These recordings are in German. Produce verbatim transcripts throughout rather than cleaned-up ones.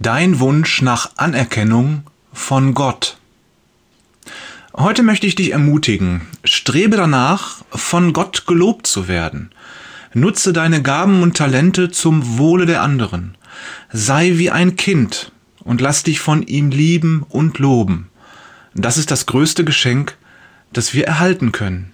Dein Wunsch nach Anerkennung von Gott. Heute möchte ich dich ermutigen, strebe danach, von Gott gelobt zu werden. Nutze deine Gaben und Talente zum Wohle der anderen. Sei wie ein Kind und lass dich von ihm lieben und loben. Das ist das größte Geschenk, das wir erhalten können.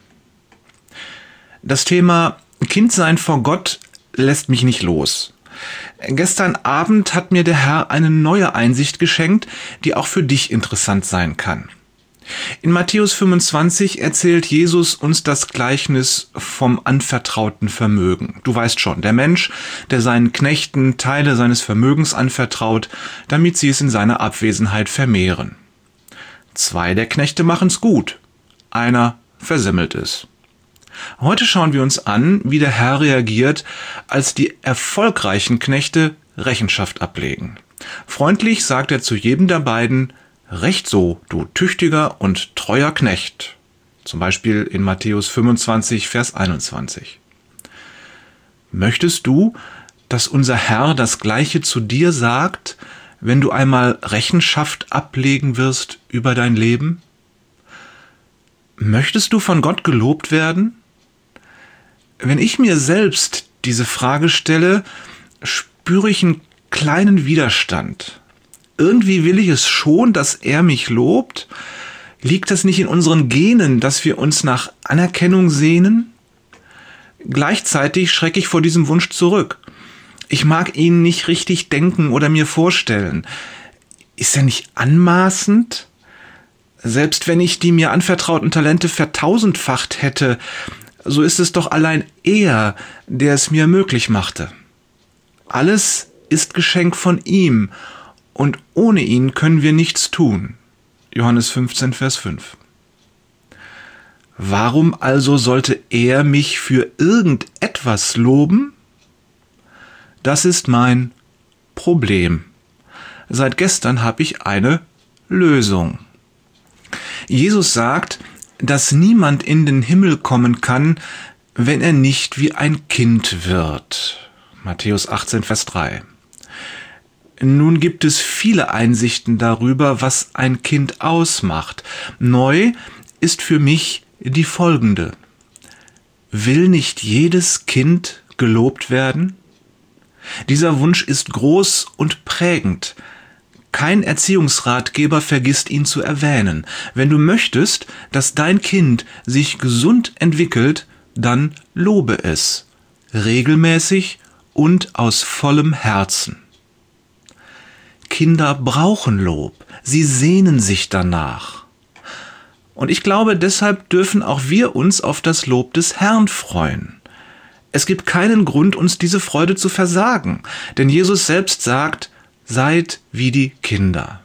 Das Thema Kindsein vor Gott lässt mich nicht los. Gestern Abend hat mir der Herr eine neue Einsicht geschenkt, die auch für dich interessant sein kann. In Matthäus fünfundzwanzig erzählt Jesus uns das Gleichnis vom anvertrauten Vermögen. Du weißt schon, der Mensch, der seinen Knechten Teile seines Vermögens anvertraut, damit sie es in seiner Abwesenheit vermehren. Zwei der Knechte machen's gut, einer versimmelt es. Heute schauen wir uns an, wie der Herr reagiert, als die erfolgreichen Knechte Rechenschaft ablegen. Freundlich sagt er zu jedem der beiden: Recht so, du tüchtiger und treuer Knecht. Zum Beispiel in Matthäus fünfundzwanzig, Vers einundzwanzig. Möchtest du, dass unser Herr das Gleiche zu dir sagt, wenn du einmal Rechenschaft ablegen wirst über dein Leben? Möchtest du von Gott gelobt werden? Wenn ich mir selbst diese Frage stelle, spüre ich einen kleinen Widerstand. Irgendwie will ich es schon, dass er mich lobt. Liegt das nicht in unseren Genen, dass wir uns nach Anerkennung sehnen? Gleichzeitig schrecke ich vor diesem Wunsch zurück. Ich mag ihn nicht richtig denken oder mir vorstellen. Ist er nicht anmaßend? Selbst wenn ich die mir anvertrauten Talente vertausendfacht hätte, so ist es doch allein er, der es mir möglich machte. Alles ist Geschenk von ihm, und ohne ihn können wir nichts tun. Johannes fünfzehn, Vers fünf. Warum also sollte er mich für irgendetwas loben? Das ist mein Problem. Seit gestern habe ich eine Lösung. Jesus sagt, dass niemand in den Himmel kommen kann, wenn er nicht wie ein Kind wird. Matthäus achtzehn, Vers drei. Nun gibt es viele Einsichten darüber, was ein Kind ausmacht. Neu ist für mich die folgende: Will nicht jedes Kind gelobt werden? Dieser Wunsch ist groß und prägend. Kein Erziehungsratgeber vergisst ihn zu erwähnen. Wenn du möchtest, dass dein Kind sich gesund entwickelt, dann lobe es. Regelmäßig und aus vollem Herzen. Kinder brauchen Lob. Sie sehnen sich danach. Und ich glaube, deshalb dürfen auch wir uns auf das Lob des Herrn freuen. Es gibt keinen Grund, uns diese Freude zu versagen, denn Jesus selbst sagt: Seid wie die Kinder.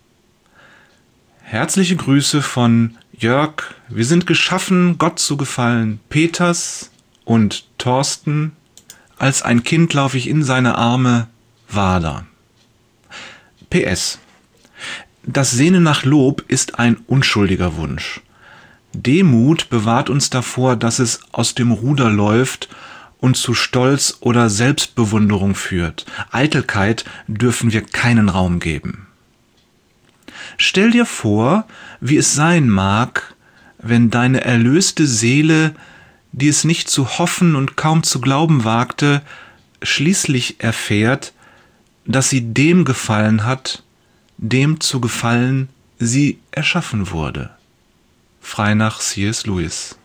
Herzliche Grüße von Jörg. Wir sind geschaffen, Gott zu gefallen. Peters und Thorsten. Als ein Kind laufe ich in seine Arme. Wader. P S. Das Sehnen nach Lob ist ein unschuldiger Wunsch. Demut bewahrt uns davor, dass es aus dem Ruder läuft und zu Stolz oder Selbstbewunderung führt. Eitelkeit dürfen wir keinen Raum geben. Stell dir vor, wie es sein mag, wenn deine erlöste Seele, die es nicht zu hoffen und kaum zu glauben wagte, schließlich erfährt, dass sie dem gefallen hat, dem zu gefallen sie erschaffen wurde. Frei nach C S Lewis.